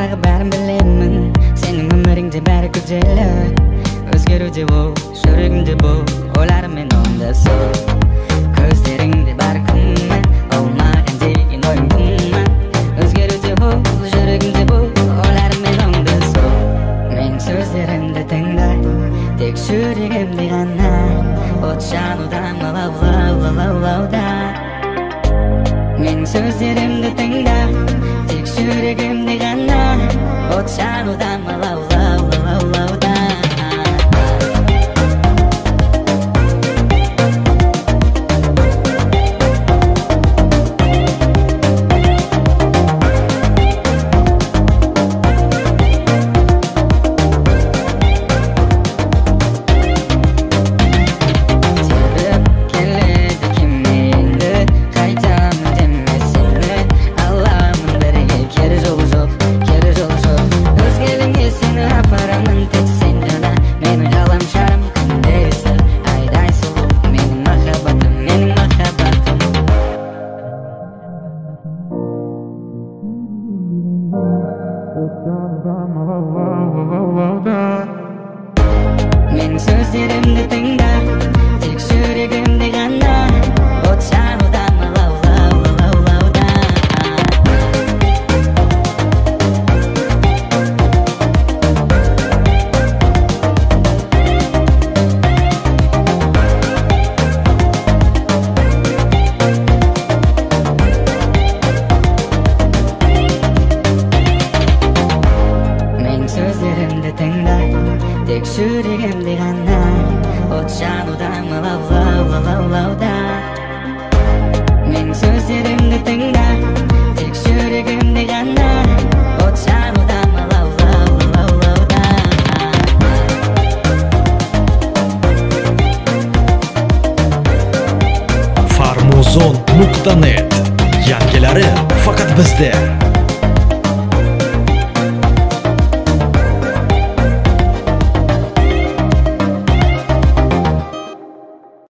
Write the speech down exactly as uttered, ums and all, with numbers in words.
Дағы бәрін білемін, сенің өміріңде бәрі күрделі. Өзгеруде бол, жүрегімде бол, ойларыммен онда сол. Көздеріңде бәрі күмән, ол маған деген ойың күмән. Өзгеруде бол, жүрегімде бол, ойларыммен онда сол. Мен сөздерімді тыңда, тек жүрегімде ғана от жанудан лау-лау, лау-лауда. Мен сөздерімді тыңда, тек жүрегімде ғана от жанудан лау-лау, лау-лауда. Мен сөздерімді тыңда, тек жүрегімде ғана от жанудан лау-лау, лау-лауда. Мен сөздерімді тыңда, тек жүрегімде ғана от жанудан лау-лау, лау-лауда. Мен сөздерімді тыңда, тек жүрегімде ғана от жанудан лау-лау, лау-лауда. farmuzon nuqta net. Yangilari faqat bizda.